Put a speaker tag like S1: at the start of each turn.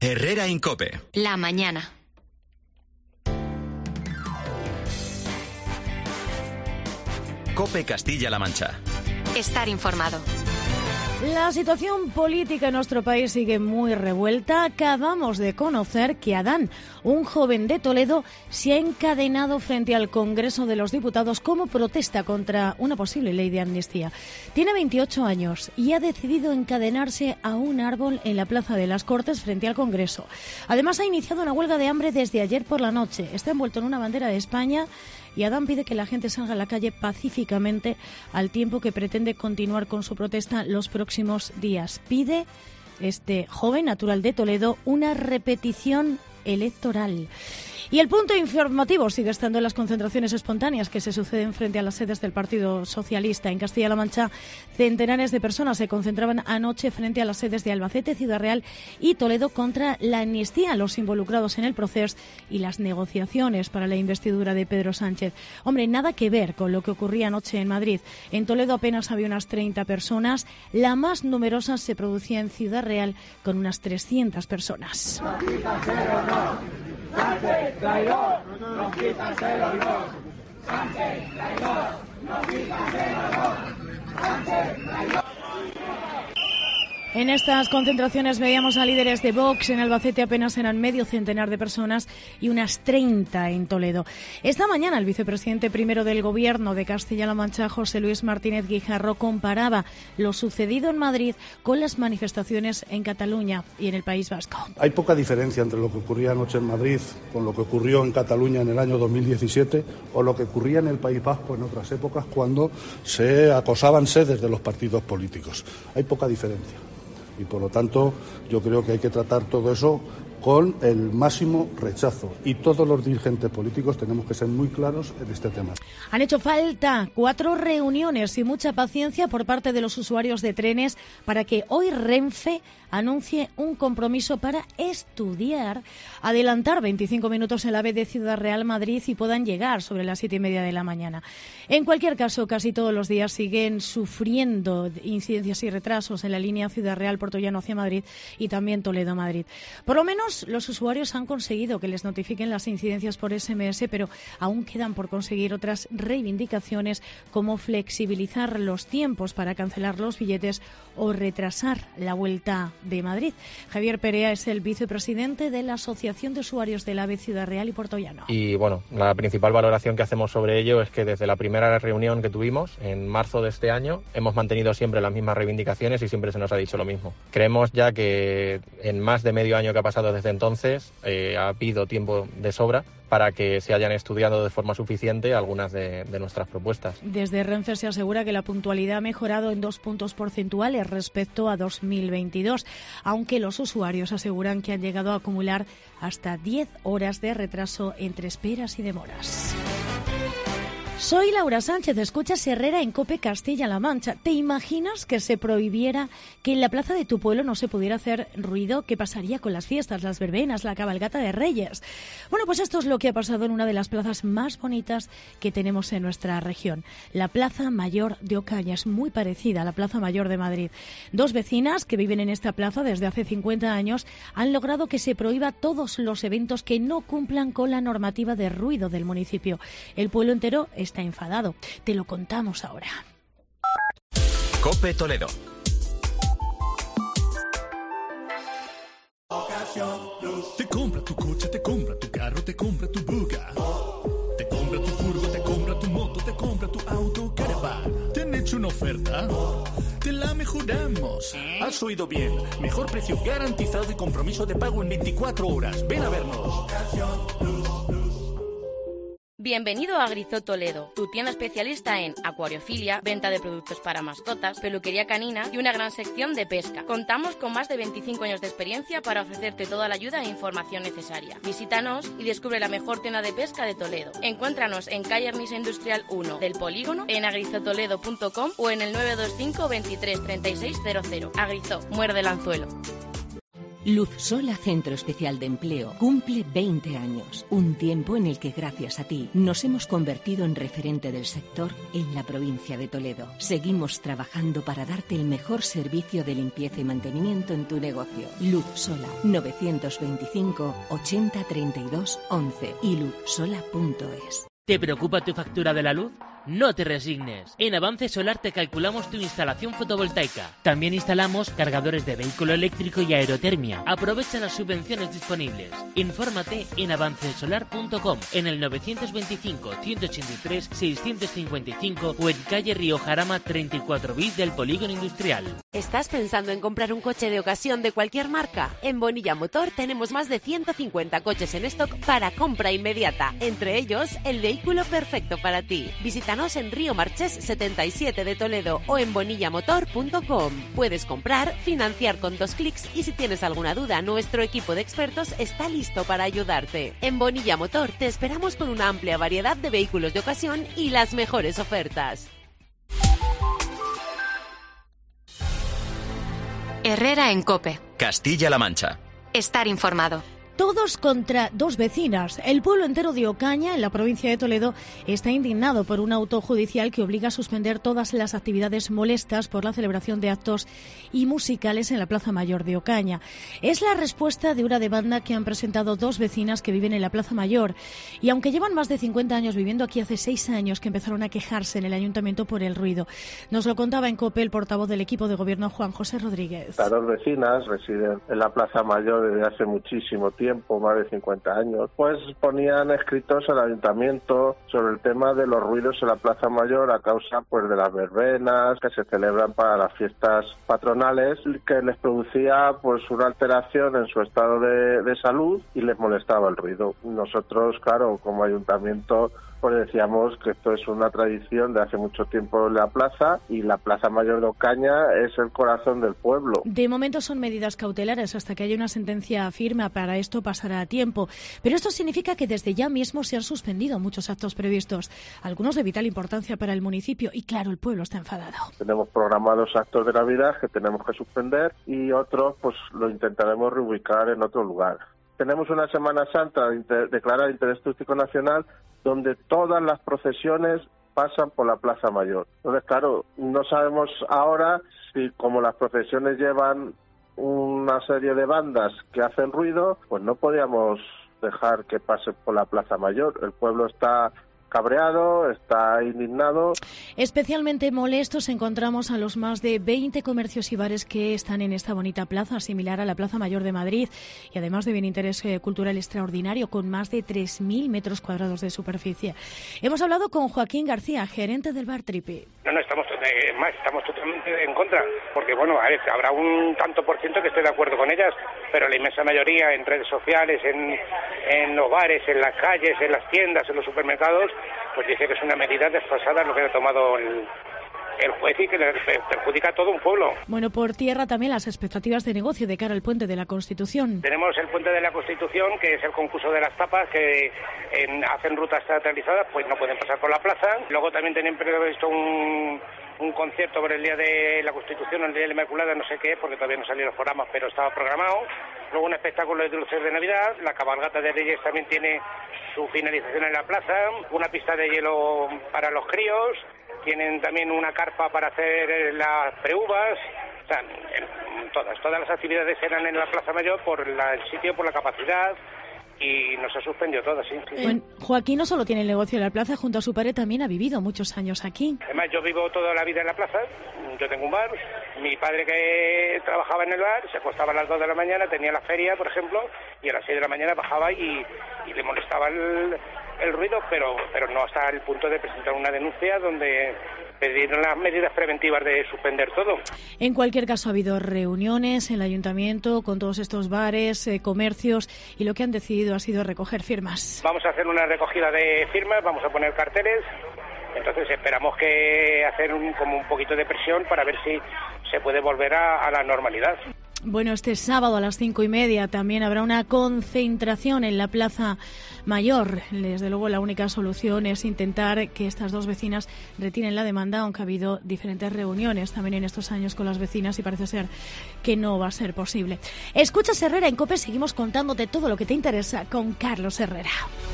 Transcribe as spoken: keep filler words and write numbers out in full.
S1: Herrera en COPE.
S2: La mañana.
S1: COPE Castilla-La Mancha.
S2: Estar informado.
S3: La situación política en nuestro país sigue muy revuelta. Acabamos de conocer que Adán, un joven de Toledo, se ha encadenado frente al Congreso de los Diputados como protesta contra una posible ley de amnistía. Tiene veintiocho años y ha decidido encadenarse a un árbol en la Plaza de las Cortes frente al Congreso. Además, ha iniciado una huelga de hambre desde ayer por la noche. Está envuelto en una bandera de España y Adán pide que la gente salga a la calle pacíficamente al tiempo que pretende continuar con su protesta los próximos días. Pide, este joven natural de Toledo, una repetición electoral. Y el punto informativo sigue estando en las concentraciones espontáneas que se suceden frente a las sedes del Partido Socialista. En Castilla-La Mancha, centenares de personas se concentraban anoche frente a las sedes de Albacete, Ciudad Real y Toledo contra la amnistía a los involucrados en el proceso y las negociaciones para la investidura de Pedro Sánchez. Hombre, nada que ver con lo que ocurría anoche en Madrid. En Toledo apenas había unas treinta personas. La más numerosa se producía en Ciudad Real con unas trescientas personas.
S4: Sánchez, traidor, nos quitas el honor. Sánchez, traidor, nos quitas el honor. Sánchez, traidor.
S3: En estas concentraciones veíamos a líderes de Vox. En Albacete apenas eran medio centenar de personas y unas treinta en Toledo. Esta mañana el vicepresidente primero del Gobierno de Castilla-La Mancha, José Luis Martínez Guijarro, comparaba lo sucedido en Madrid con las manifestaciones en Cataluña y en el País Vasco.
S5: Hay poca diferencia entre lo que ocurría anoche en Madrid con lo que ocurrió en Cataluña en el año dos mil diecisiete o lo que ocurría en el País Vasco en otras épocas cuando se acosaban sedes de los partidos políticos. Hay poca diferencia. Y, por lo tanto, yo creo que hay que tratar todo eso con el máximo rechazo. Y todos los dirigentes políticos tenemos que ser muy claros en este tema.
S3: Han hecho falta cuatro reuniones y mucha paciencia por parte de los usuarios de trenes para que hoy Renfe anuncie un compromiso para estudiar, adelantar veinticinco minutos el AVE de Ciudad Real Madrid y puedan llegar sobre las siete y media de la mañana. En cualquier caso, casi todos los días siguen sufriendo incidencias y retrasos en la línea Ciudad Real Puerto Llano hacia Madrid y también Toledo Madrid. Por lo menos los usuarios han conseguido que les notifiquen las incidencias por ese eme ese, pero aún quedan por conseguir otras reivindicaciones como flexibilizar los tiempos para cancelar los billetes o retrasar la vuelta de Madrid. Javier Perea es el vicepresidente de la Asociación de Usuarios del AVE Ciudad Real y Puerto Llano.
S6: Y bueno, la principal valoración que hacemos sobre ello es que desde la primera reunión que tuvimos en marzo de este año hemos mantenido siempre las mismas reivindicaciones y siempre se nos ha dicho lo mismo. Creemos ya que en más de medio año que ha pasado desde entonces eh, ha habido tiempo de sobra para que se hayan estudiado de forma suficiente algunas de, de nuestras propuestas.
S3: Desde Renfe se asegura que la puntualidad ha mejorado en dos puntos porcentuales respecto a dos mil veintidós, aunque los usuarios aseguran que han llegado a acumular hasta diez horas de retraso entre esperas y demoras. Soy Laura Sánchez, escuchas Herrera en COPE Castilla-La Mancha. ¿Te imaginas que se prohibiera que en la plaza de tu pueblo no se pudiera hacer ruido? ¿Qué pasaría con las fiestas, las verbenas, la cabalgata de Reyes? Bueno, pues esto es lo que ha pasado en una de las plazas más bonitas que tenemos en nuestra región. La Plaza Mayor de Ocaña es muy parecida a la Plaza Mayor de Madrid. Dos vecinas que viven en esta plaza desde hace cincuenta años han logrado que se prohíba todos los eventos que no cumplan con la normativa de ruido del municipio. El pueblo entero es está enfadado. Te lo contamos ahora.
S1: COPE Toledo.
S7: Te compra tu coche, te compra tu carro, te compra tu buga. Te compra tu furgo, te compra tu moto, te compra tu auto, caravana. ¿Te han hecho una oferta? Te la mejoramos. Has oído bien. Mejor precio garantizado y compromiso de pago en veinticuatro horas. Ven a vernos.
S8: Bienvenido a Agrizó Toledo, tu tienda especialista en acuariofilia, venta de productos para mascotas, peluquería canina y una gran sección de pesca. Contamos con más de veinticinco años de experiencia para ofrecerte toda la ayuda e información necesaria. Visítanos y descubre la mejor tienda de pesca de Toledo. Encuéntranos en calle Armisa Industrial uno del Polígono, en agrizotoledo punto com o en el nueve dos cinco, veintitrés, treinta y seis cero cero. Agrizó, muerde el anzuelo.
S9: Luz Sola Centro Especial de Empleo cumple veinte años, un tiempo en el que gracias a ti nos hemos convertido en referente del sector en la provincia de Toledo. Seguimos trabajando para darte el mejor servicio de limpieza y mantenimiento en tu negocio. Luz Sola, novecientos veinticinco ochenta treinta y dos once y luz sola punto es.
S10: ¿Te preocupa tu factura de la luz? No te resignes. En Avance Solar te calculamos tu instalación fotovoltaica. También instalamos cargadores de vehículo eléctrico y aerotermia. Aprovecha las subvenciones disponibles. Infórmate en avance solar punto com, en el novecientos veinticinco ciento ochenta y tres seiscientos cincuenta y cinco o en calle Río Jarama treinta y cuatro bis del Polígono Industrial.
S11: ¿Estás pensando en comprar un coche de ocasión de cualquier marca? En Bonilla Motor tenemos más de ciento cincuenta coches en stock para compra inmediata. Entre ellos, el vehículo perfecto para ti. Visítanos en Río Marchés setenta y siete de Toledo o en bonilla motor punto com. Puedes comprar, financiar con dos clics y si tienes alguna duda, nuestro equipo de expertos está listo para ayudarte. En Bonilla Motor te esperamos con una amplia variedad de vehículos de ocasión y las mejores ofertas.
S2: Herrera en COPE.
S1: Castilla-La Mancha.
S2: Estar informado.
S3: Todos contra dos vecinas. El pueblo entero de Ocaña, en la provincia de Toledo, está indignado por un auto judicial que obliga a suspender todas las actividades molestas por la celebración de actos y musicales en la Plaza Mayor de Ocaña. Es la respuesta de una demanda que han presentado dos vecinas que viven en la Plaza Mayor. Y aunque llevan más de cincuenta años viviendo aquí, hace seis años que empezaron a quejarse en el ayuntamiento por el ruido. Nos lo contaba en COPE el portavoz del equipo de gobierno, Juan José Rodríguez.
S12: Las dos vecinas residen en la Plaza Mayor desde hace muchísimo tiempo. tiempo, más de cincuenta años, pues ponían escritos al ayuntamiento sobre el tema de los ruidos en la Plaza Mayor a causa pues de las verbenas que se celebran para las fiestas patronales, que les producía pues una alteración en su estado de, de salud y les molestaba el ruido. Nosotros, claro, como ayuntamiento, pues decíamos que esto es una tradición de hace mucho tiempo en la plaza y la Plaza Mayor de Ocaña es el corazón del pueblo.
S3: De momento son medidas cautelares hasta que haya una sentencia firme. Para esto pasará tiempo. Pero esto significa que desde ya mismo se han suspendido muchos actos previstos, algunos de vital importancia para el municipio y claro, el pueblo está enfadado.
S12: Tenemos programados actos de Navidad que tenemos que suspender y otros pues lo intentaremos reubicar en otro lugar. Tenemos una Semana Santa inter- declarada de interés turístico nacional donde todas las procesiones pasan por la Plaza Mayor. Entonces, claro, no sabemos ahora si como las procesiones llevan una serie de bandas que hacen ruido, pues no podíamos dejar que pase por la Plaza Mayor. El pueblo está cabreado, está indignado.
S3: Especialmente molestos encontramos a los más de veinte comercios y bares que están en esta bonita plaza, similar a la Plaza Mayor de Madrid, y además de bien interés eh, cultural extraordinario, con más de tres mil metros cuadrados de superficie. Hemos hablado con Joaquín García, gerente del bar Tripi.
S13: No, no, estamos, eh, más, estamos totalmente en contra, porque bueno, a ver, habrá un tanto por ciento que esté de acuerdo con ellas, pero la inmensa mayoría en redes sociales, en, en los bares, en las calles, en las tiendas, en los supermercados, pues dice que es una medida desfasada lo que ha tomado el, el juez y que le perjudica a todo un pueblo.
S3: Bueno, por tierra también las expectativas de negocio de cara al Puente de la Constitución.
S13: Tenemos el Puente de la Constitución, que es el concurso de las tapas, que en, hacen rutas teatralizadas, pues no pueden pasar por la plaza. Luego también tienen previsto un, un concierto por el Día de la Constitución, el Día de la Inmaculada, no sé qué, porque todavía no salieron los programas, pero estaba programado. Luego un espectáculo de luces de Navidad, la cabalgata de Reyes también tiene su finalización en la plaza, una pista de hielo para los críos, tienen también una carpa para hacer las preuvas, o sea, todas, todas las actividades eran en la Plaza Mayor por la, el sitio, por la capacidad, y nos ha suspendido todas, sí. sí.
S3: Bueno, Joaquín no solo tiene el negocio en la plaza, junto a su padre también ha vivido muchos años aquí.
S13: Además, yo vivo toda la vida en la plaza, yo tengo un bar, mi padre que trabajaba en el bar, se acostaba a las dos de la mañana, tenía la feria, por ejemplo, y a las seis de la mañana bajaba y, y le molestaba el, el ruido, pero, pero no hasta el punto de presentar una denuncia donde pedir las medidas preventivas de suspender todo.
S3: En cualquier caso, ha habido reuniones en el ayuntamiento con todos estos bares, eh, comercios, y lo que han decidido ha sido recoger firmas.
S13: Vamos a hacer una recogida de firmas, vamos a poner carteles, entonces esperamos que hacer un, como un poquito de presión para ver si se puede volver a, a la normalidad.
S3: Bueno, este sábado a las cinco y media también habrá una concentración en la Plaza Mayor. Desde luego la única solución es intentar que estas dos vecinas retiren la demanda, aunque ha habido diferentes reuniones también en estos años con las vecinas y parece ser que no va a ser posible. Escuchas Herrera en COPE, seguimos contándote todo lo que te interesa con Carlos Herrera.